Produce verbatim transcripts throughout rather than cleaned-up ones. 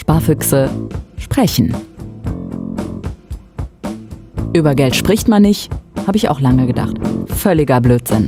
Sparfüchse sprechen. Über Geld spricht man nicht, habe ich auch lange gedacht. Völliger Blödsinn.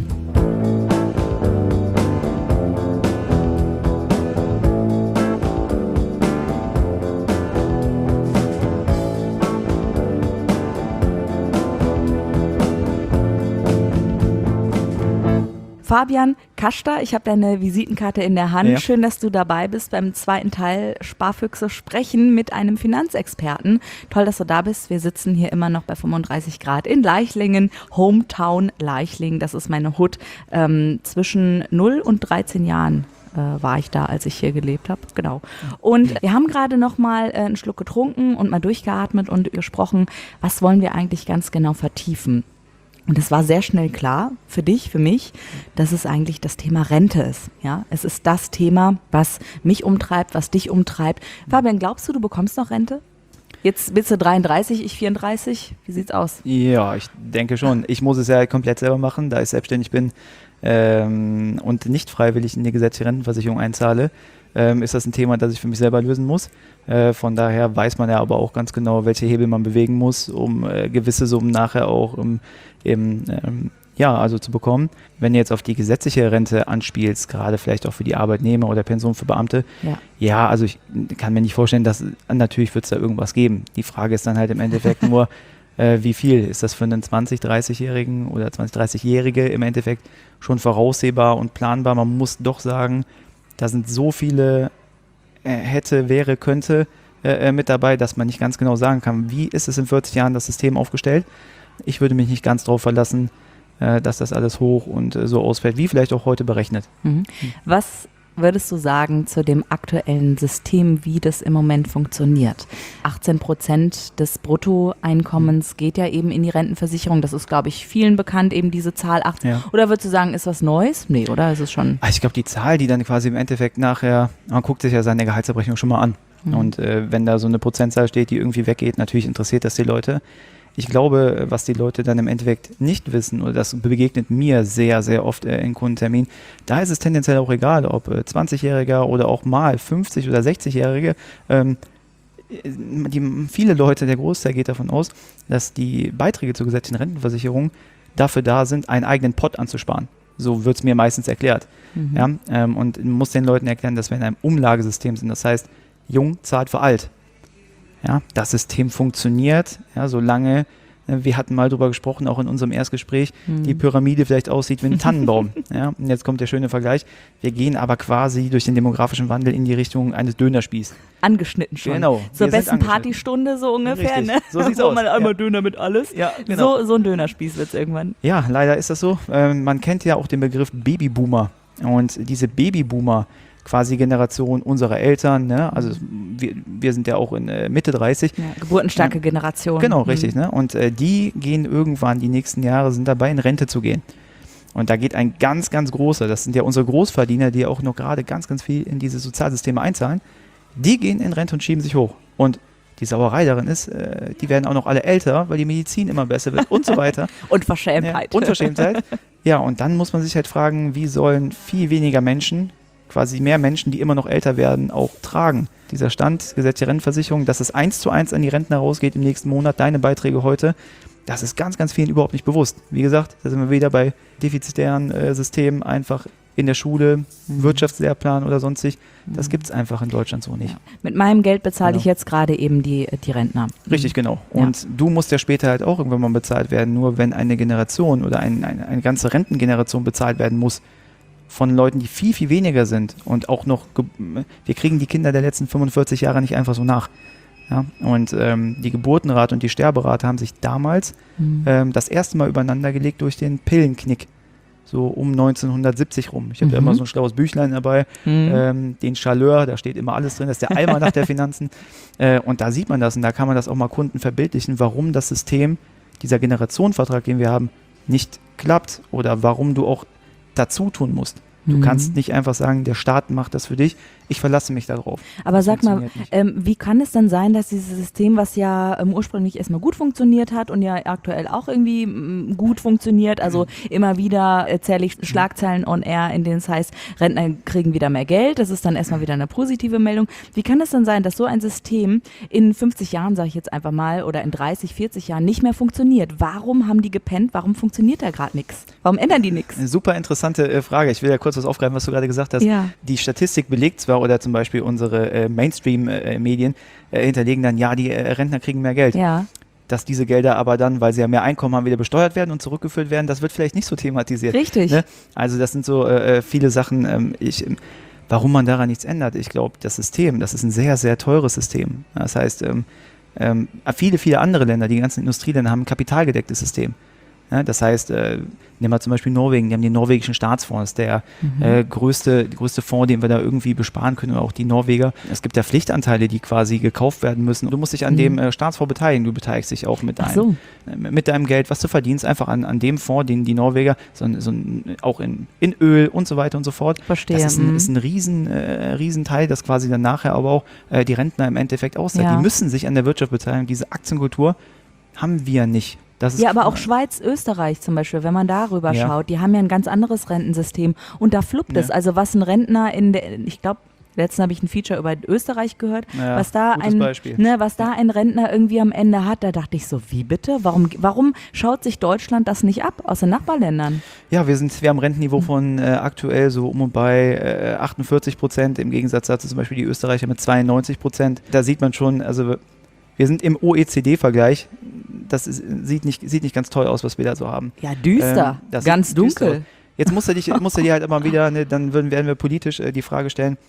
Fabian Kaschter, ich habe deine Visitenkarte in der Hand. Ja. Schön, dass du dabei bist beim zweiten Teil Sparfüchse sprechen mit einem Finanzexperten. Toll, dass du da bist. Wir sitzen hier immer noch bei fünfunddreißig Grad in Leichlingen, Hometown Leichlingen. Das ist meine Hut. Ähm, zwischen null und dreizehn Jahren äh, war ich da, als ich hier gelebt habe. Genau. Und wir haben gerade noch mal äh, einen Schluck getrunken und mal durchgeatmet und gesprochen, was wollen wir eigentlich ganz genau vertiefen. Und es war sehr schnell klar, für dich, für mich, dass es eigentlich das Thema Rente ist. Ja, es ist das Thema, was mich umtreibt, was dich umtreibt. Fabian, glaubst du, du bekommst noch Rente? Jetzt bist du dreiunddreißig, ich vierunddreißig. Wie sieht's aus? Ja, ich denke schon. Ich muss es ja komplett selber machen, da ich selbstständig bin ähm, und nicht freiwillig in die gesetzliche Rentenversicherung einzahle. Ähm, ist das ein Thema, das ich für mich selber lösen muss. Äh, von daher weiß man ja aber auch ganz genau, welche Hebel man bewegen muss, um äh, gewisse Summen nachher auch im, im, ähm, ja, also zu bekommen. Wenn du jetzt auf die gesetzliche Rente anspielst, gerade vielleicht auch für die Arbeitnehmer oder Pension für Beamte, ja, ja also ich kann mir nicht vorstellen, dass natürlich wird es da irgendwas geben. Die Frage ist dann halt im Endeffekt nur, äh, wie viel ist das für einen zwanzig-, dreißig-Jährigen oder zwanzig-, dreißig-Jährige im Endeffekt schon voraussehbar und planbar. Man muss doch sagen, da sind so viele äh, hätte, wäre, könnte äh, mit dabei, dass man nicht ganz genau sagen kann, wie ist es in vierzig Jahren das System aufgestellt. Ich würde mich nicht ganz darauf verlassen, äh, dass das alles hoch und äh, so ausfällt, wie vielleicht auch heute berechnet. Mhm. Was würdest du sagen zu dem aktuellen System, wie das im Moment funktioniert? achtzehn Prozent des Bruttoeinkommens geht ja eben in die Rentenversicherung. Das ist, glaube ich, vielen bekannt, eben diese Zahl achtzehn. Ja. Oder würdest du sagen, ist was Neues? Nee, oder? Ist es schon? Also ich glaube, die Zahl, die dann quasi im Endeffekt nachher, man guckt sich ja seine Gehaltsabrechnung schon mal an. Mhm. Und äh, wenn da so eine Prozentzahl steht, die irgendwie weggeht, natürlich interessiert das die Leute. Ich glaube, was die Leute dann im Endeffekt nicht wissen, oder das begegnet mir sehr, sehr oft äh, in Kundenterminen, da ist es tendenziell auch egal, ob äh, zwanzigjähriger oder auch mal fünfzig- oder sechzigjährige. Ähm, die, viele Leute, der Großteil geht davon aus, dass die Beiträge zur gesetzlichen Rentenversicherung dafür da sind, einen eigenen Pot anzusparen. So wird es mir meistens erklärt. Mhm. Ja, ähm, und muss den Leuten erklären, dass wir in einem Umlagesystem sind. Das heißt, jung zahlt für alt. Ja, das System funktioniert, ja, solange, wir hatten mal drüber gesprochen, auch in unserem Erstgespräch, mhm. die Pyramide vielleicht aussieht wie ein Tannenbaum. Ja, und jetzt kommt der schöne Vergleich. Wir gehen aber quasi durch den demografischen Wandel in die Richtung eines Dönerspießs. Angeschnitten schon. Genau. Zur besten Partystunde so ungefähr, Richtig. ne? So sieht's Wo aus. man einmal ja. Döner mit alles. Ja, genau. So, so ein Dönerspieß wird es irgendwann. Ja, leider ist das so. Ähm, man kennt ja auch den Begriff Babyboomer. Und diese Babyboomer, quasi Generation unserer Eltern, ne? Also wir, wir sind ja auch in äh, Mitte dreißig. Ja, geburtenstarke ja. Generation. Genau, richtig. Mhm. Ne? Und äh, die gehen irgendwann, die nächsten Jahre sind dabei, in Rente zu gehen. Und da geht ein ganz, ganz großer, das sind ja unsere Großverdiener, die auch noch gerade ganz, ganz viel in diese Sozialsysteme einzahlen, die gehen in Rente und schieben sich hoch. Und die Sauerei darin ist, äh, die werden auch noch alle älter, weil die Medizin immer besser wird und so weiter. Unverschämtheit. Ja, Unverschämtheit. Ja, und dann muss man sich halt fragen, wie sollen viel weniger Menschen, quasi mehr Menschen, die immer noch älter werden, auch tragen. Dieser Stand, gesetzliche Rentenversicherung, dass es eins zu eins an die Rentner rausgeht im nächsten Monat, deine Beiträge heute, das ist ganz, ganz vielen überhaupt nicht bewusst. Wie gesagt, da sind wir wieder bei defizitären äh, Systemen, einfach in der Schule, mhm. Wirtschaftslehrplan oder sonstig. Das gibt es einfach in Deutschland so nicht. Ja. Mit meinem Geld bezahle genau. ich jetzt gerade eben die, die Rentner. Richtig, genau. Und ja. du musst ja später halt auch irgendwann mal bezahlt werden, nur wenn eine Generation oder ein, eine, eine ganze Rentengeneration bezahlt werden muss, von Leuten, die viel, viel weniger sind und auch noch, wir kriegen die Kinder der letzten fünfundvierzig Jahre nicht einfach so nach. Ja? Und ähm, die Geburtenrate und die Sterberate haben sich damals mhm. ähm, das erste Mal übereinander gelegt durch den Pillenknick, so um neunzehnhundertsiebzig rum. Ich habe mhm. da immer so ein schlaues Büchlein dabei, mhm. ähm, den Chaleur, da steht immer alles drin, das ist der Almanach der Finanzen. Äh, und da sieht man das und da kann man das auch mal Kunden verbildlichen, warum das System, dieser Generationenvertrag, den wir haben, nicht klappt oder warum du auch dazu tun musst. Du mhm. kannst nicht einfach sagen, der Staat macht das für dich. ich verlasse mich darauf. Aber Das sag mal, funktioniert nicht. ähm, wie kann es denn sein, dass dieses System, was ja ähm, ursprünglich erstmal gut funktioniert hat und ja aktuell auch irgendwie m, gut funktioniert, also Mhm. immer wieder erzähle ich Schlagzeilen on air, in denen es heißt, Rentner kriegen wieder mehr Geld, das ist dann erstmal wieder eine positive Meldung. Wie kann es denn sein, dass so ein System in fünfzig Jahren, sage ich jetzt einfach mal, oder in dreißig, vierzig Jahren nicht mehr funktioniert? Warum haben die gepennt? Warum funktioniert da gerade nichts? Warum ändern die nichts? Eine super interessante äh, Frage. Ich will ja kurz was aufgreifen, was du gerade gesagt hast. Ja. Die Statistik belegt zwar, oder zum Beispiel unsere äh, Mainstream-Medien äh, hinterlegen dann, ja, die äh, Rentner kriegen mehr Geld. Ja. Dass diese Gelder aber dann, weil sie ja mehr Einkommen haben, wieder besteuert werden und zurückgeführt werden, das wird vielleicht nicht so thematisiert. Richtig. Ne? Also das sind so äh, viele Sachen, ähm, ich, warum man daran nichts ändert. Ich glaube, das System, das ist ein sehr, sehr teures System. Das heißt, ähm, ähm, viele, viele andere Länder, die ganzen Industrieländer, haben ein kapitalgedecktes System. Ja, das heißt, äh, nehmen wir zum Beispiel Norwegen, die haben den norwegischen Staatsfonds, der Mhm. äh, größte, größte Fonds, den wir da irgendwie besparen können, oder auch die Norweger. Es gibt ja Pflichtanteile, die quasi gekauft werden müssen. Du musst dich an Mhm. dem äh, Staatsfonds beteiligen, du beteiligst dich auch mit, Ach dein, so. äh, mit deinem Geld, was du verdienst, einfach an, an dem Fonds, den die Norweger, so, so, auch in, in Öl und so weiter und so fort. Verstehe. Das ist ein, Mhm. ist ein riesen, äh, Riesenteil, das quasi dann nachher aber auch äh, die Rentner im Endeffekt auszahlt. Ja. Die müssen sich an der Wirtschaft beteiligen. Diese Aktienkultur haben wir nicht. Das ist Ja, aber auch Schweiz, Österreich zum Beispiel, wenn man darüber Ja. schaut, die haben ja ein ganz anderes Rentensystem und da fluppt es. Ja. Also was ein Rentner in der, ich glaube, letztens habe ich ein Feature über Österreich gehört, Ja, was da gutes ein, Beispiel. ne, was da ein Rentner irgendwie am Ende hat, da dachte ich so, wie bitte? Warum, warum schaut sich Deutschland das nicht ab aus den Nachbarländern? Ja, wir sind, wir haben ein Rentenniveau von äh, aktuell so um und bei äh, achtundvierzig Prozent, im Gegensatz dazu zum Beispiel die Österreicher mit zweiundneunzig Prozent. Da sieht man schon, also wir sind im O E C D-Vergleich, das ist, sieht, nicht, sieht nicht ganz toll aus, was wir da so haben. Ja, düster, Ähm, das ganz sieht düster dunkel. aus. Jetzt musst du, dich, musst du dir halt immer wieder, ne, dann würden, werden wir politisch äh, die Frage stellen,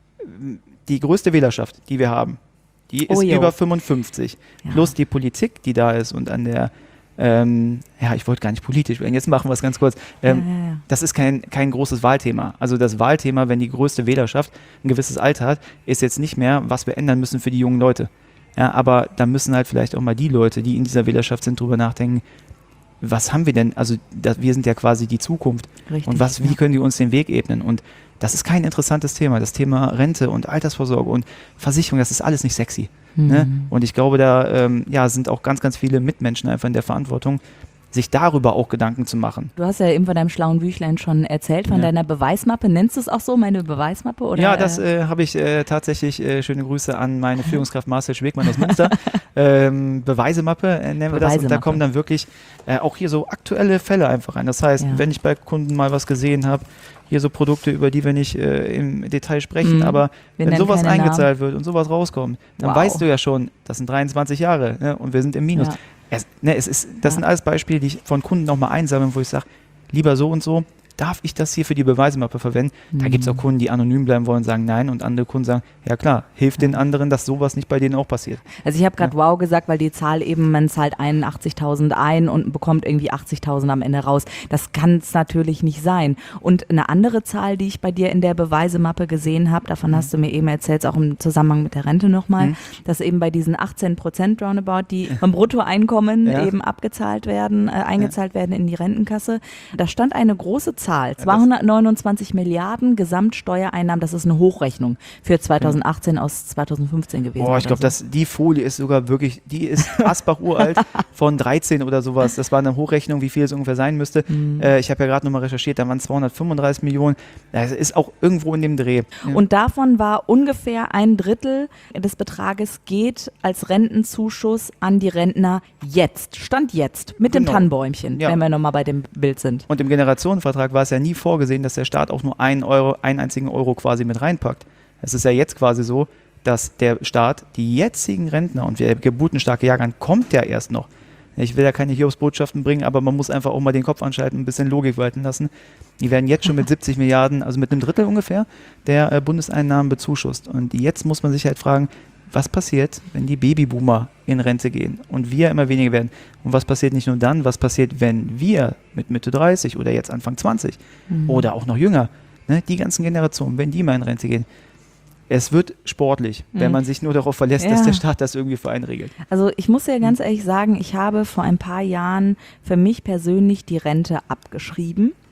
die größte Wählerschaft, die wir haben, die ist Oh, jo. über fünfundfünfzig, Ja. plus die Politik, die da ist und an der, ähm, ja, ich wollte gar nicht politisch werden, jetzt machen wir es ganz kurz. Ähm, ja, ja, ja. Das ist kein, kein großes Wahlthema. Also das Wahlthema, wenn die größte Wählerschaft ein gewisses Alter hat, ist jetzt nicht mehr, was wir ändern müssen für die jungen Leute. Ja, aber da müssen halt vielleicht auch mal die Leute, die in dieser Wählerschaft sind, drüber nachdenken, was haben wir denn, also das, wir sind ja quasi die Zukunft. Richtig, Und was, wie ja. können die uns den Weg ebnen? Und das ist kein interessantes Thema. Das Thema Rente und Altersvorsorge und Versicherung, das ist alles nicht sexy. Ne? Mhm. Und ich glaube, da ähm, ja, sind auch ganz, ganz viele Mitmenschen einfach in der Verantwortung, sich darüber auch Gedanken zu machen. Du hast ja eben von deinem schlauen Büchlein schon erzählt, von Ja. deiner Beweismappe. Nennst du es auch so, meine Beweismappe? Oder, Ja, das äh, äh, habe ich äh, tatsächlich, äh, schöne Grüße an meine Führungskraft Marcel Schwegmann aus Münster. ähm, Beweisemappe äh, nennen wir das. Und da Beweisemappe. kommen dann wirklich äh, auch hier so aktuelle Fälle einfach rein. Das heißt, Ja. wenn ich bei Kunden mal was gesehen habe, hier so Produkte, über die wir nicht äh, im Detail sprechen, Mhm. aber Wir wenn nennen sowas keine eingezahlt wird und sowas rauskommt, dann Wow. weißt du ja schon, das sind dreiundzwanzig Jahre, ne, und wir sind im Minus. Ja. Es, ne, es ist, das Ja. sind alles Beispiele, die ich von Kunden nochmal einsammeln, wo ich sage, lieber so und so, darf ich das hier für die Beweismappe verwenden? Da Mhm. gibt es auch Kunden, die anonym bleiben wollen, sagen nein, und andere Kunden sagen, ja klar, hilft den anderen, dass sowas nicht bei denen auch passiert. Also ich habe gerade wow gesagt, weil die Zahl eben, man zahlt einundachtzigtausend ein und bekommt irgendwie achtzigtausend am Ende raus. Das kann es natürlich nicht sein. Und eine andere Zahl, die ich bei dir in der Beweisemappe gesehen habe, davon Mhm. hast du mir eben erzählt, auch im Zusammenhang mit der Rente nochmal, Mhm. dass eben bei diesen achtzehn Prozent roundabout, die vom Bruttoeinkommen Ja. eben abgezahlt werden, äh, eingezahlt werden in die Rentenkasse, da stand eine große Zahl, das- zweihundertneunundzwanzig Milliarden Gesamtsteuereinnahmen, das ist eine Hochrechnung für zweitausendachtzehn aus zweitausendfünfzehn gewesen. Boah, ich oder glaube, so. dass die Folie ist sogar wirklich, die ist Asbach uralt von dreizehn oder sowas. Das war eine Hochrechnung, wie viel es ungefähr sein müsste. Mhm. Äh, ich habe ja gerade nochmal recherchiert, da waren zweihundertfünfunddreißig Millionen. Das ist auch irgendwo in dem Dreh. Ja. Und davon war ungefähr ein Drittel des Betrages geht als Rentenzuschuss an die Rentner jetzt, Stand jetzt, mit dem Genau. Tannenbäumchen, Ja. wenn wir nochmal bei dem Bild sind. Und im Generationenvertrag war es ja nie vorgesehen, dass der Staat auch nur einen Euro, einen einzigen Euro quasi mit reinpackt. Es ist ja jetzt quasi so, dass der Staat die jetzigen Rentner, und der geburtenstarke Jahrgang kommt ja erst noch. Ich will ja keine Hiobsbotschaften bringen, aber man muss einfach auch mal den Kopf anschalten, ein bisschen Logik walten lassen. Die werden jetzt schon mit siebzig Milliarden, also mit einem Drittel ungefähr, der äh, Bundeseinnahmen bezuschusst. Und jetzt muss man sich halt fragen, was passiert, wenn die Babyboomer in Rente gehen und wir immer weniger werden? Und was passiert nicht nur dann, was passiert, wenn wir mit Mitte dreißig oder jetzt Anfang zwanzig Mhm. oder auch noch jünger, ne, die ganzen Generationen, wenn die mal in Rente gehen? Es wird sportlich, wenn Mhm. man sich nur darauf verlässt, Ja. dass der Staat das irgendwie für einen regelt. Also ich muss ja ganz ehrlich sagen, ich habe vor ein paar Jahren für mich persönlich die Rente abgeschrieben.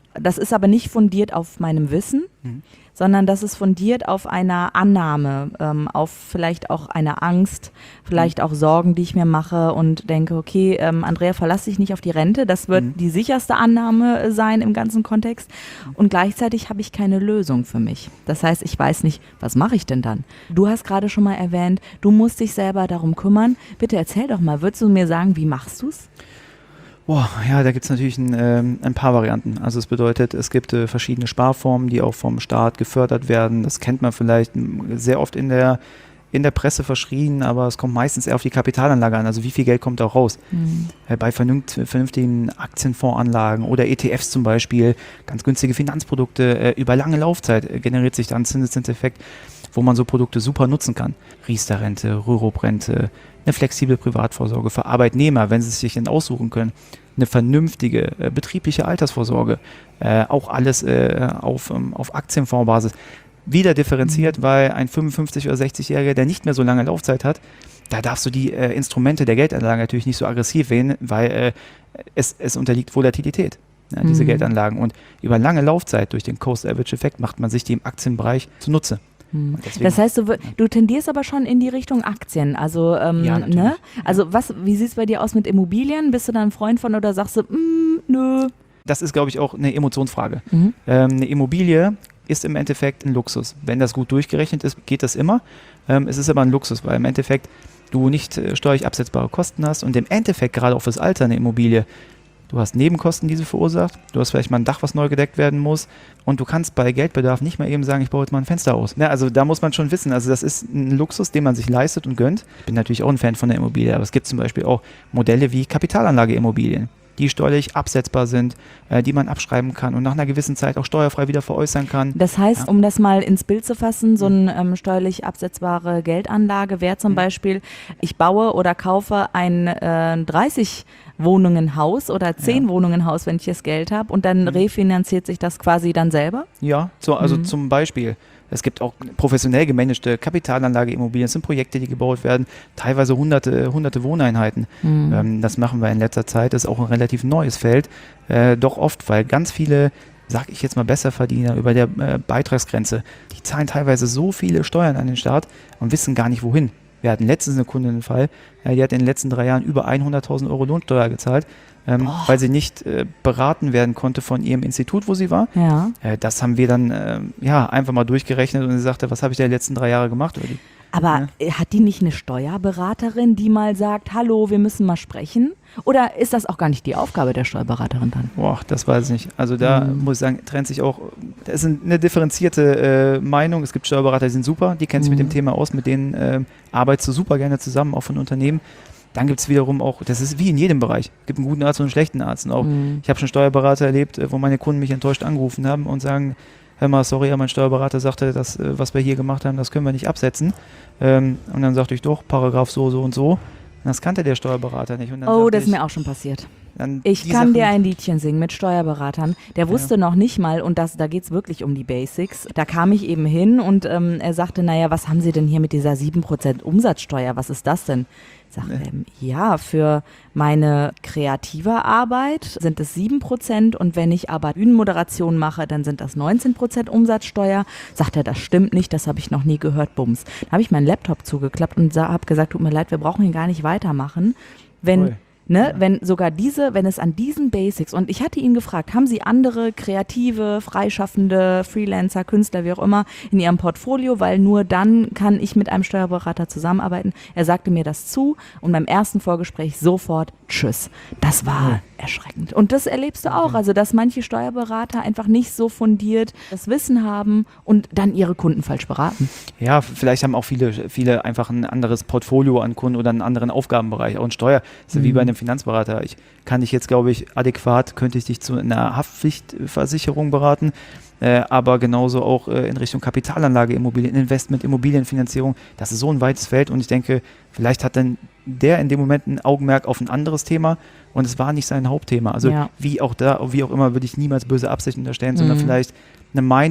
Das ist aber nicht fundiert auf meinem Wissen, mhm. sondern das ist fundiert auf einer Annahme, ähm, auf vielleicht auch einer Angst, vielleicht mhm. auch Sorgen, die ich mir mache und denke, okay, ähm, Andrea, verlass dich nicht auf die Rente, das wird mhm. die sicherste Annahme sein im ganzen Kontext und gleichzeitig habe ich keine Lösung für mich. Das heißt, ich weiß nicht, was mache ich denn dann? Du hast gerade schon mal erwähnt, du musst dich selber darum kümmern. Bitte erzähl doch mal, würdest du mir sagen, wie machst du es? Boah, ja, da gibt es natürlich ein, ähm, ein paar Varianten. Also es bedeutet, es gibt äh, verschiedene Sparformen, die auch vom Staat gefördert werden. Das kennt man vielleicht sehr oft in der, in der Presse verschrien, aber es kommt meistens eher auf die Kapitalanlage an. Also wie viel Geld kommt da raus? Mhm. Äh, bei vernünft, vernünftigen Aktienfondsanlagen oder E T Fs zum Beispiel, ganz günstige Finanzprodukte, äh, über lange Laufzeit äh, generiert sich dann ein Zinseszinseffekt, wo man so Produkte super nutzen kann. Riester-Rente, Rürup-Rente, eine flexible Privatvorsorge für Arbeitnehmer, wenn sie es sich denn aussuchen können, eine vernünftige äh, betriebliche Altersvorsorge, äh, auch alles äh, auf, ähm, auf Aktienfondsbasis. Wieder differenziert, mhm. weil ein fünfundfünfzig- oder sechzigjähriger, der nicht mehr so lange Laufzeit hat, da darfst du die äh, Instrumente der Geldanlage natürlich nicht so aggressiv wählen, weil äh, es, es unterliegt Volatilität, ja, diese mhm. Geldanlagen. Und über lange Laufzeit durch den Coast-Average-Effekt macht man sich die im Aktienbereich zunutze. Hm. Das heißt, du, du tendierst aber schon in die Richtung Aktien. Also, ähm, ja, ne? Also was, wie sieht es bei dir aus mit Immobilien? Bist du da ein Freund von oder sagst du, mm, nö? Das ist, glaube ich, auch eine Emotionsfrage. Mhm. Ähm, eine Immobilie ist im Endeffekt ein Luxus. Wenn das gut durchgerechnet ist, geht das immer. Ähm, es ist aber ein Luxus, weil im Endeffekt du nicht äh, steuerlich absetzbare Kosten hast und im Endeffekt gerade auch fürs Alter eine Immobilie. Du hast Nebenkosten, die sie verursacht. Du hast vielleicht mal ein Dach, was neu gedeckt werden muss. Und du kannst bei Geldbedarf nicht mal eben sagen, ich baue jetzt mal ein Fenster aus. Ja, also da muss man schon wissen, also das ist ein Luxus, den man sich leistet und gönnt. Ich bin natürlich auch ein Fan von der Immobilie, aber es gibt zum Beispiel auch Modelle wie Kapitalanlageimmobilien, die steuerlich absetzbar sind, äh, die man abschreiben kann und nach einer gewissen Zeit auch steuerfrei wieder veräußern kann. Das heißt, ja. um das mal ins Bild zu fassen, so eine ähm, steuerlich absetzbare Geldanlage wäre zum mhm. Beispiel, ich baue oder kaufe ein äh, dreißig Wohnungen-Haus oder zehn ja. Wohnungen-Haus, wenn ich das Geld habe und dann mhm. refinanziert sich das quasi dann selber? Ja, so, also mhm. zum Beispiel. Es gibt auch professionell gemanagte Kapitalanlageimmobilien, das sind Projekte, die gebaut werden, teilweise hunderte, hunderte Wohneinheiten. Mhm. Ähm, das machen wir in letzter Zeit, das ist auch ein relativ neues Feld, äh, doch oft, weil ganz viele, sag ich jetzt mal Besserverdiener über der äh, Beitragsgrenze, die zahlen teilweise so viele Steuern an den Staat und wissen gar nicht wohin. Wir hatten letztens eine Kundin einen Fall, äh, die hat in den letzten drei Jahren über hunderttausend Euro Lohnsteuer gezahlt, ähm, weil sie nicht äh, beraten werden konnte von ihrem Institut, wo sie war. Ja. Äh, das haben wir dann äh, ja, einfach mal durchgerechnet und sie sagte, was habe ich da die letzten drei Jahre gemacht? Oder die, Aber ja. hat die nicht eine Steuerberaterin, die mal sagt, hallo, wir müssen mal sprechen? Oder ist das auch gar nicht die Aufgabe der Steuerberaterin dann? Boah, das weiß ich nicht. Also da mhm. muss ich sagen, trennt sich auch, das ist eine differenzierte äh, Meinung. Es gibt Steuerberater, die sind super, die kennen sich mhm. mit dem Thema aus, mit denen äh, arbeitest du super gerne zusammen, auch von Unternehmen. Dann gibt es wiederum auch, das ist wie in jedem Bereich, es gibt einen guten Arzt und einen schlechten Arzt. Und auch, mhm. ich habe schon Steuerberater erlebt, wo meine Kunden mich enttäuscht angerufen haben und sagen, hör mal, sorry, mein Steuerberater sagte, das, was wir hier gemacht haben, das können wir nicht absetzen. Ähm, und dann sagte ich, doch, Paragraph so, so und so. Das kannte der Steuerberater nicht. Und dann oh, das ich, ist mir auch schon passiert. Dann ich kann Sachen, dir ein Liedchen singen mit Steuerberatern. Der wusste ja. noch nicht mal, und das, da geht es wirklich um die Basics. Da kam ich eben hin und ähm, er sagte, naja, was haben Sie denn hier mit dieser sieben Prozent Umsatzsteuer? Was ist das denn? Ich sagte, nee. ähm, ja, für meine kreative Arbeit sind es sieben Prozent und wenn ich aber Bühnenmoderation mache, dann sind das neunzehn Prozent Umsatzsteuer. Sagt er, das stimmt nicht, das habe ich noch nie gehört, bums. Da habe ich meinen Laptop zugeklappt und habe gesagt, tut mir leid, wir brauchen hier gar nicht weitermachen. Wenn... Cool. Ne, ja. Wenn sogar diese, wenn es an diesen Basics, und ich hatte ihn gefragt, haben Sie andere kreative, freischaffende Freelancer, Künstler, wie auch immer, in Ihrem Portfolio, weil nur dann kann ich mit einem Steuerberater zusammenarbeiten. Er sagte mir das zu und beim ersten Vorgespräch sofort tschüss. Das war ja. erschreckend. Und das erlebst du auch, also dass manche Steuerberater einfach nicht so fundiert das Wissen haben und dann ihre Kunden falsch beraten. Ja, vielleicht haben auch viele, viele einfach ein anderes Portfolio an Kunden oder einen anderen Aufgabenbereich. Auch in Steuer ist ja mhm. wie bei einem Finanzberater. Ich kann dich jetzt, glaube ich, adäquat, könnte ich dich zu einer Haftpflichtversicherung beraten, äh, aber genauso auch äh, in Richtung Kapitalanlage, Immobilien, Investment, Immobilienfinanzierung. Das ist so ein weites Feld und ich denke, vielleicht hat dann der in dem Moment ein Augenmerk auf ein anderes Thema und es war nicht sein Hauptthema. Also ja. wie auch da, wie auch immer, würde ich niemals böse Absichten unterstellen, mhm. sondern vielleicht eine Meinung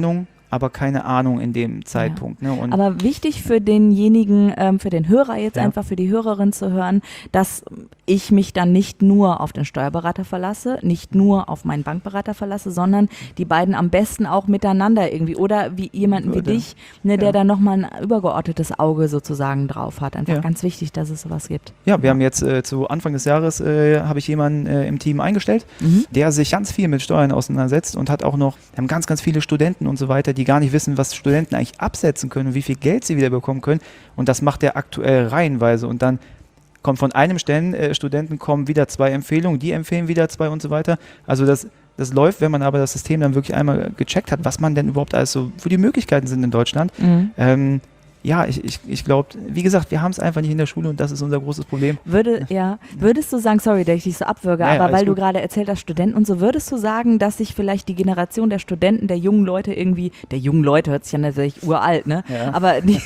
aber keine Ahnung in dem Zeitpunkt. Ja. Ne? Und aber wichtig für denjenigen, ähm, für den Hörer jetzt ja. einfach, für die Hörerin zu hören, dass ich mich dann nicht nur auf den Steuerberater verlasse, nicht nur auf meinen Bankberater verlasse, sondern die beiden am besten auch miteinander irgendwie oder wie jemanden Würde. wie dich, ne, der Ja. da nochmal ein übergeordnetes Auge sozusagen drauf hat. Einfach Ja. ganz wichtig, dass es sowas gibt. Ja, wir haben jetzt äh, zu Anfang des Jahres äh, habe ich jemanden äh, im Team eingestellt, Mhm. der sich ganz viel mit Steuern auseinandersetzt und hat auch noch, wir haben ganz, ganz viele Studenten und so weiter, die gar nicht wissen, was Studenten eigentlich absetzen können und wie viel Geld sie wieder bekommen können. Und das macht er aktuell reihenweise. Und dann kommt von einem Stellen, äh, Studenten kommen wieder zwei Empfehlungen, die empfehlen wieder zwei und so weiter. Also das, das läuft, wenn man aber das System dann wirklich einmal gecheckt hat, was man denn überhaupt alles so für die Möglichkeiten sind in Deutschland. Mhm. Ähm, ja, ich, ich, ich glaube, wie gesagt, wir haben es einfach nicht in der Schule und das ist unser großes Problem. Würde, ja, würdest du sagen, sorry, dass ich dich so abwürge, Naja, aber alles weil du gut. gerade erzählt hast, Studenten und so, würdest du sagen, dass sich vielleicht die Generation der Studenten, der jungen Leute irgendwie, der jungen Leute hört sich ja natürlich uralt, ne? Ja. Aber die,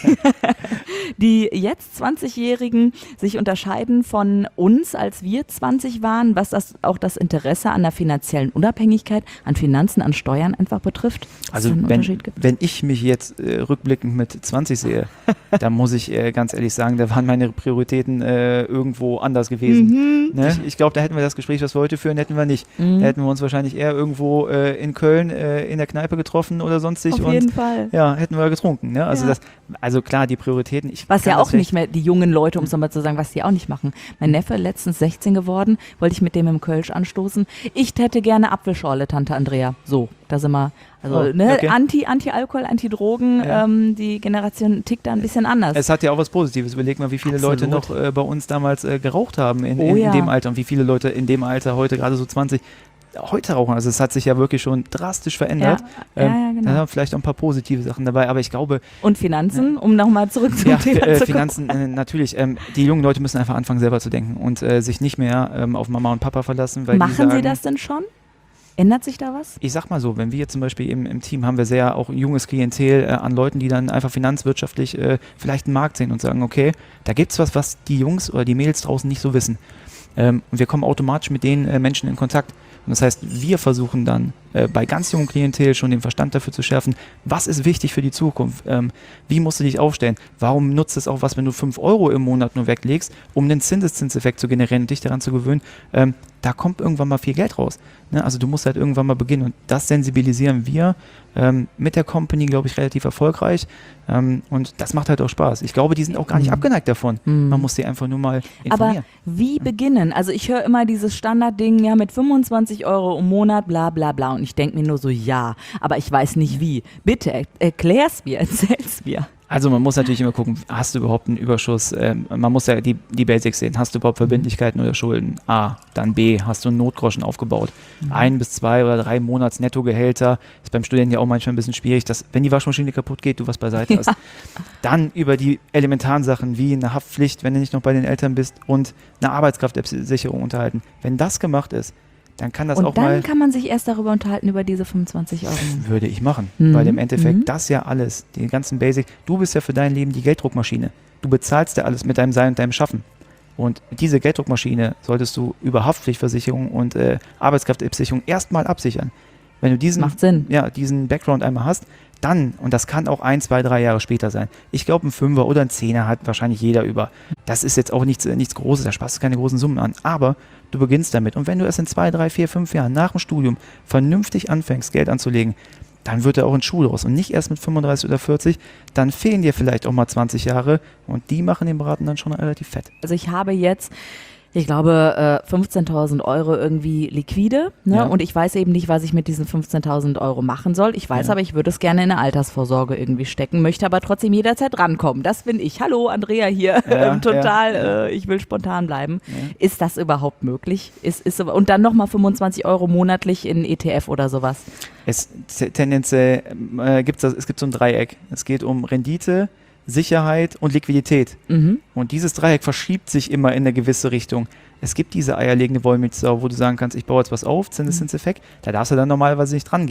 die jetzt zwanzigjährigen sich unterscheiden von uns, als wir zwanzig waren, was das auch das Interesse an der finanziellen Unabhängigkeit, an Finanzen, an Steuern einfach betrifft? Dass Also es da einen wenn, Unterschied gibt? wenn ich mich jetzt äh, rückblickend mit zwanzig sehe, dann muss ich äh, ganz ehrlich sagen, da waren meine Prioritäten äh, irgendwo anders gewesen. Mhm. Ne? Ich, ich glaube, da hätten wir das Gespräch, was wir heute führen, hätten wir nicht. Mhm. Da hätten wir uns wahrscheinlich eher irgendwo äh, in Köln äh, in der Kneipe getroffen oder sonstig Auf und jeden Fall. ja, hätten wir getrunken. Ne? Also, Ja. das, also klar, die Prioritäten. Ich Was kann ja das auch nicht mehr, die jungen Leute, um es nochmal zu sagen, was die auch nicht machen. Mein Neffe, letztens sechzehn geworden, wollte ich mit dem im Kölsch anstoßen. Ich hätte gerne Apfelschorle, Tante Andrea. So, da sind wir, also Oh, ne, okay. Anti, Anti-Alkohol, Anti-Drogen, Ja. ähm, die Generation tickt da ein bisschen anders. Es hat ja auch was Positives. Überleg mal, wie viele Absolut. Leute noch äh, bei uns damals äh, geraucht haben in, Oh in, ja. in dem Alter und wie viele Leute in dem Alter heute, gerade so zwanzig, heute rauchen. Also es hat sich ja wirklich schon drastisch verändert. Ja, ja, ja, genau. Da haben vielleicht auch ein paar positive Sachen dabei, aber ich glaube, Und Finanzen, um nochmal zurück zum ja, Thema äh, zu kommen. Finanzen, äh, natürlich, ähm, die jungen Leute müssen einfach anfangen, selber zu denken und äh, sich nicht mehr ähm, auf Mama und Papa verlassen, weil die Machen sagen, Sie das denn schon? Ändert sich da was? ich sag mal so, wenn wir jetzt zum Beispiel im, im Team haben wir sehr auch ein junges Klientel äh, an Leuten, die dann einfach finanzwirtschaftlich äh, vielleicht einen Markt sehen und sagen, okay, da gibt's was, was die Jungs oder die Mädels draußen nicht so wissen. Ähm, und wir kommen automatisch mit den äh, Menschen in Kontakt. Und das heißt, wir versuchen dann äh, bei ganz jungen Klientel schon den Verstand dafür zu schärfen, was ist wichtig für die Zukunft, ähm, wie musst du dich aufstellen, warum nutzt es auch was, wenn du fünf Euro im Monat nur weglegst, um den Zinseszinseffekt zu generieren und dich daran zu gewöhnen, ähm, da kommt irgendwann mal viel Geld raus. Ne? Also du musst halt irgendwann mal beginnen und das sensibilisieren wir ähm, mit der Company, glaube ich, relativ erfolgreich ähm, und das macht halt auch Spaß. Ich glaube, die sind auch gar nicht Mhm. abgeneigt davon. Mhm. Man muss sie einfach nur mal Aber informieren. wie beginnen? Also ich höre immer dieses Standardding, ja, mit fünfundzwanzig Euro im Monat, bla bla bla. Und ich denke mir nur so, ja, aber ich weiß nicht wie. Bitte, er erklär's mir, erzähl's mir. Also man muss natürlich immer gucken, hast du überhaupt einen Überschuss? Ähm, man muss ja die, die Basics sehen. Hast du überhaupt Verbindlichkeiten oder Schulden? A. Dann B. Hast du einen Notgroschen aufgebaut? Mhm. Ein bis zwei oder drei Monats Nettogehälter. Ist beim Studenten ja auch manchmal ein bisschen schwierig, dass, wenn die Waschmaschine kaputt geht, du was beiseite hast. Dann über die elementaren Sachen wie eine Haftpflicht, wenn du nicht noch bei den Eltern bist und eine Arbeitskraftsicherung unterhalten. Wenn das gemacht ist, dann kann das Und auch dann mal... kann man sich erst darüber unterhalten, über diese fünfundzwanzig Euro. Würde ich machen, Mhm. weil im Endeffekt Mhm. das ja alles, die ganzen Basics, du bist ja für dein Leben die Gelddruckmaschine. Du bezahlst ja alles mit deinem Sein und deinem Schaffen. Und diese Gelddruckmaschine solltest du über Haftpflichtversicherung und äh, Arbeitskraftsicherung erstmal absichern. Wenn du diesen, Macht Sinn. ja, diesen Background einmal hast, dann, und das kann auch ein, zwei, drei Jahre später sein. Ich glaube, ein Fünfer oder ein Zehner hat wahrscheinlich jeder über. Das ist jetzt auch nichts, äh, nichts Großes, da sparst du keine großen Summen an. Aber du beginnst damit. Und wenn du erst in zwei, drei, vier, fünf Jahren nach dem Studium vernünftig anfängst, Geld anzulegen, dann wird er auch ein Schuh draus. Und nicht erst mit fünfunddreißig oder vierzig, dann fehlen dir vielleicht auch mal zwanzig Jahre und die machen den Beraten dann schon relativ fett. Also ich habe jetzt, ich glaube, äh, fünfzehntausend Euro irgendwie liquide, ne? Ja. Und ich weiß eben nicht, was ich mit diesen fünfzehntausend Euro machen soll. Ich weiß Ja. aber, ich würde es gerne in eine Altersvorsorge irgendwie stecken, möchte aber trotzdem jederzeit rankommen. Das bin ich. Hallo, Andrea hier. Ja, ähm, total, ja, Äh, ich will spontan bleiben. Ja. Ist das überhaupt möglich? Ist, ist, und dann nochmal fünfundzwanzig Euro monatlich in E T F oder sowas. Es t- tendenziell äh, gibt's das, es gibt so ein Dreieck. Es geht um Rendite, Sicherheit und Liquidität. Mhm. Und dieses Dreieck verschiebt sich immer in eine gewisse Richtung. Es gibt diese eierlegende Wollmilchsau, wo du sagen kannst, ich baue jetzt was auf, Zinseszinseffekt, da darfst du dann normalerweise nicht dran gehen.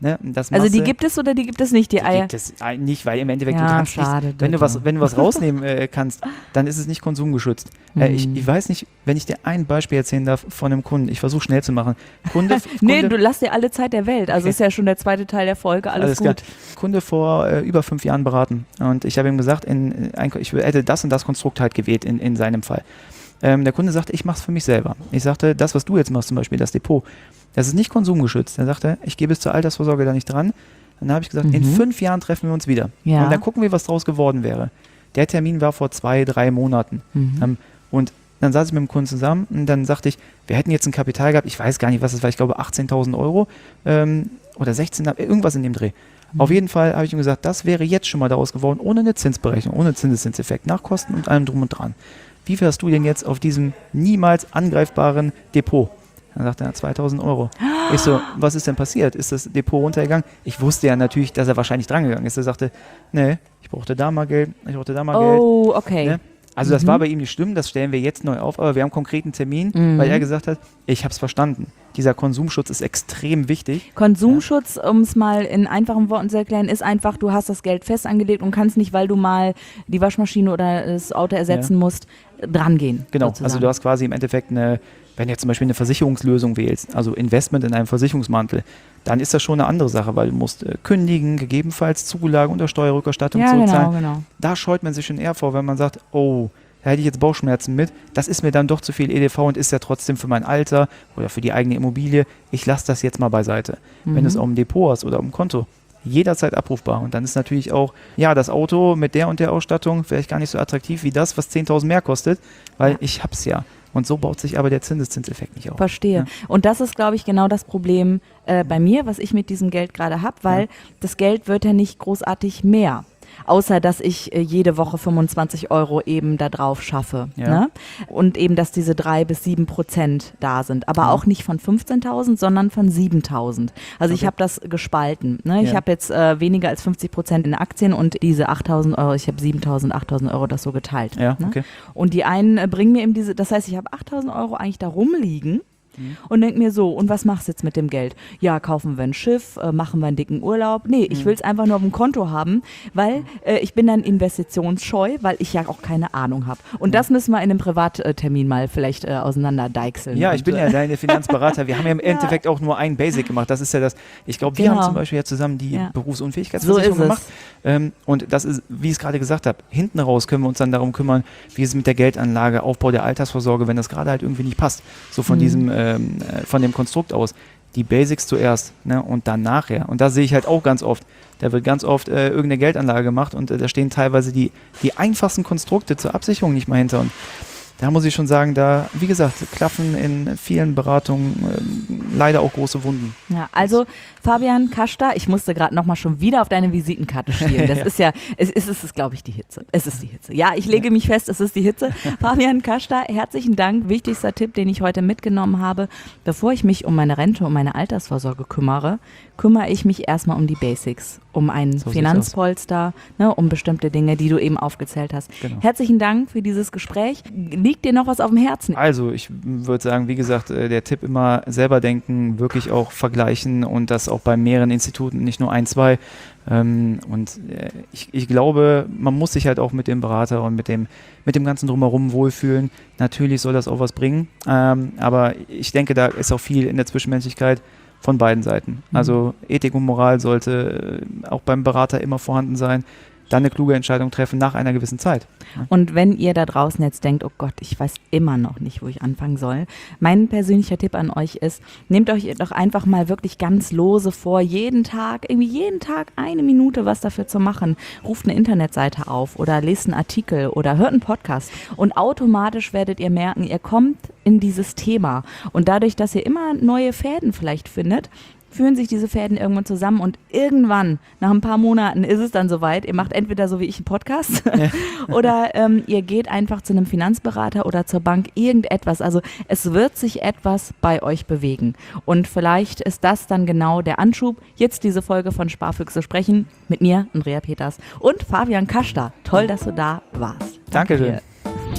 Ne? Das Also die du, gibt es oder die gibt es nicht, die, die Eier? Gibt es nicht, weil im Endeffekt Ja, du kannst schade, nicht, wenn du was, wenn du was rausnehmen äh, kannst, dann ist es nicht konsumgeschützt. Äh, ich, ich weiß nicht, wenn ich dir ein Beispiel erzählen darf von einem Kunden, ich versuche schnell zu machen. Kunde, nee, Kunde, du lass dir alle Zeit der Welt, also Okay. ist ja schon der zweite Teil der Folge, alles, Alles gut. klar. Kunde vor äh, über fünf Jahren beraten und ich habe ihm gesagt, in, in, ein- ich hätte das und das Konstrukt halt gewählt in, in seinem Fall. Ähm, der Kunde sagte, ich mache es für mich selber. Ich sagte, das, was du jetzt machst, zum Beispiel das Depot, das ist nicht konsumgeschützt. Er sagte, ich gebe es zur Altersvorsorge da nicht dran. Dann habe ich gesagt, Mhm. in fünf Jahren treffen wir uns wieder. Ja. Und dann gucken wir, was draus geworden wäre. Der Termin war vor zwei, drei Monaten. Mhm. Ähm, und dann saß ich mit dem Kunden zusammen und dann sagte ich, wir hätten jetzt ein Kapital gehabt, ich weiß gar nicht, was es war, ich glaube achtzehntausend Euro ähm, oder sechzehn, irgendwas in dem Dreh. Mhm. Auf jeden Fall habe ich ihm gesagt, das wäre jetzt schon mal daraus geworden, ohne eine Zinsberechnung, ohne Zinseszinseffekt, nach Kosten und allem drum und dran. Wie wärst du denn jetzt auf diesem niemals angreifbaren Depot? Dann sagte er, zweitausend Euro. Ich so, was ist denn passiert? Ist das Depot runtergegangen? Ich wusste ja natürlich, dass er wahrscheinlich drangegangen ist. Er sagte, nee, ich brauchte da mal Geld, ich brauchte da mal Geld. Oh, okay. Ne? Also das Mhm. war bei ihm nicht schlimm, das stellen wir jetzt neu auf, aber wir haben einen konkreten Termin, Mhm. weil er gesagt hat, ich habe es verstanden. Dieser Konsumschutz ist extrem wichtig. Konsumschutz, um es mal in einfachen Worten zu erklären, ist einfach, du hast das Geld fest angelegt und kannst nicht, weil du mal die Waschmaschine oder das Auto ersetzen Ja. musst, drangehen. Genau, sozusagen. also du hast quasi im Endeffekt eine, wenn du jetzt zum Beispiel eine Versicherungslösung wählst, also Investment in einem Versicherungsmantel, dann ist das schon eine andere Sache, weil du musst äh, kündigen, gegebenenfalls Zulagen oder Steuerrückerstattung Ja, zurückzahlen. genau, genau. Da scheut man sich schon eher vor, wenn man sagt, oh, da hätte ich jetzt Bauchschmerzen mit, das ist mir dann doch zu viel E D V und ist ja trotzdem für mein Alter oder für die eigene Immobilie, ich lasse das jetzt mal beiseite. Mhm. Wenn du es auf dem Depot hast oder auf dem Konto, jederzeit abrufbar und dann ist natürlich auch, ja, das Auto mit der und der Ausstattung vielleicht gar nicht so attraktiv wie das, was zehntausend mehr kostet, weil Ja. ich hab's ja. Und so baut sich aber der Zinseszinseffekt nicht auf. Verstehe. Ja. Und das ist, glaube ich, genau das Problem äh, bei mir, was ich mit diesem Geld gerade habe, weil Ja. das Geld wird ja nicht großartig mehr. Außer, dass ich äh, jede Woche fünfundzwanzig Euro eben da drauf schaffe. Ja. Ne? Und eben, dass diese drei bis sieben Prozent da sind. Aber Ja. auch nicht von fünfzehntausend, sondern von siebentausend. Also ich Okay. habe das gespalten. Ne? Ich Ja. habe jetzt äh, weniger als fünfzig Prozent in Aktien und diese achttausend Euro, ich habe siebentausend, achttausend Euro das so geteilt. Ja, ne? okay. Und die einen äh, bringen mir eben diese, das heißt, ich habe achttausend Euro eigentlich da rumliegen. Mhm. Und denk mir so, und was machst du jetzt mit dem Geld? Ja, kaufen wir ein Schiff, äh, machen wir einen dicken Urlaub. Nee, ich Mhm. will es einfach nur auf dem Konto haben, weil äh, ich bin dann investitionsscheu, weil ich ja auch keine Ahnung habe. Und das müssen wir in einem Privattermin mal vielleicht äh, auseinanderdeichseln. Ja, ich Und, bin ja äh, deine Finanzberater. Wir haben ja im Endeffekt auch nur ein Basic gemacht. Das ist ja das, ich glaube, wir Genau. haben zum Beispiel ja zusammen die Ja. Berufsunfähigkeitsversicherung So ist es. gemacht. Ähm, und das ist, wie ich es gerade gesagt habe, hinten raus können wir uns dann darum kümmern, wie es mit der Geldanlage, Aufbau der Altersvorsorge, wenn das gerade halt irgendwie nicht passt. So von Mhm. diesem, ähm, äh, von dem Konstrukt aus. Die Basics zuerst, ne, und dann nachher. Und das sehe ich halt auch ganz oft. Da wird ganz oft äh, irgendeine Geldanlage gemacht und äh, da stehen teilweise die, die einfachsten Konstrukte zur Absicherung nicht mal hinter. Und da muss ich schon sagen, da, wie gesagt, klaffen in vielen Beratungen ähm, leider auch große Wunden. Ja, also Fabian Kasta, ich musste gerade nochmal schon wieder auf deine Visitenkarte schielen. Das Ja. ist ja, es ist, es ist glaube ich, die Hitze. Es ist die Hitze. Ja, ich lege mich fest, es ist die Hitze. Fabian Kasta, herzlichen Dank. Wichtigster Tipp, den ich heute mitgenommen habe. Bevor ich mich um meine Rente, um meine Altersvorsorge kümmere, kümmere ich mich erstmal um die Basics, um ein So sieht's Finanzpolster, ne, um bestimmte Dinge, die du eben aufgezählt hast. Genau. Herzlichen Dank für dieses Gespräch. Liegt dir noch was auf dem Herzen? Also ich würde sagen, wie gesagt, äh, der Tipp immer selber denken, wirklich auch vergleichen und das auch bei mehreren Instituten, nicht nur ein, zwei. Ähm, und äh, ich, ich glaube, man muss sich halt auch mit dem Berater und mit dem, mit dem ganzen Drumherum wohlfühlen. Natürlich soll das auch was bringen, ähm, aber ich denke, da ist auch viel in der Zwischenmenschlichkeit von beiden Seiten. Mhm. Also Ethik und Moral sollte äh, auch beim Berater immer vorhanden sein. Dann eine kluge Entscheidung treffen nach einer gewissen Zeit. Und wenn ihr da draußen jetzt denkt, oh Gott, ich weiß immer noch nicht, wo ich anfangen soll, mein persönlicher Tipp an euch ist, nehmt euch doch einfach mal wirklich ganz lose vor, jeden Tag, irgendwie jeden Tag eine Minute was dafür zu machen. Ruft eine Internetseite auf oder lest einen Artikel oder hört einen Podcast und automatisch werdet ihr merken, ihr kommt in dieses Thema. Und dadurch, dass ihr immer neue Fäden vielleicht findet, führen sich diese Fäden irgendwann zusammen und irgendwann, nach ein paar Monaten, ist es dann soweit, ihr macht entweder so wie ich einen Podcast oder ähm, ihr geht einfach zu einem Finanzberater oder zur Bank, irgendetwas. Also es wird sich etwas bei euch bewegen. Und vielleicht ist das dann genau der Anschub, jetzt diese Folge von Sparfüchse sprechen mit mir, Andrea Peters und Fabian Kasta. Toll, dass du da warst. Danke Dankeschön. dir.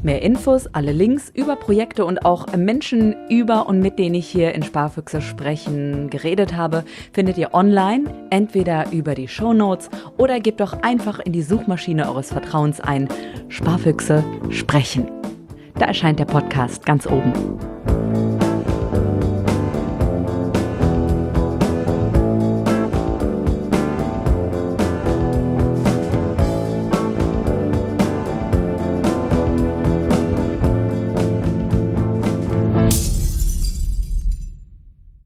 Mehr Infos, alle Links über Projekte und auch Menschen über und mit denen ich hier in Sparfüchse sprechen geredet habe, findet ihr online, entweder über die Shownotes oder gebt doch einfach in die Suchmaschine eures Vertrauens ein Sparfüchse sprechen. Da erscheint der Podcast ganz oben.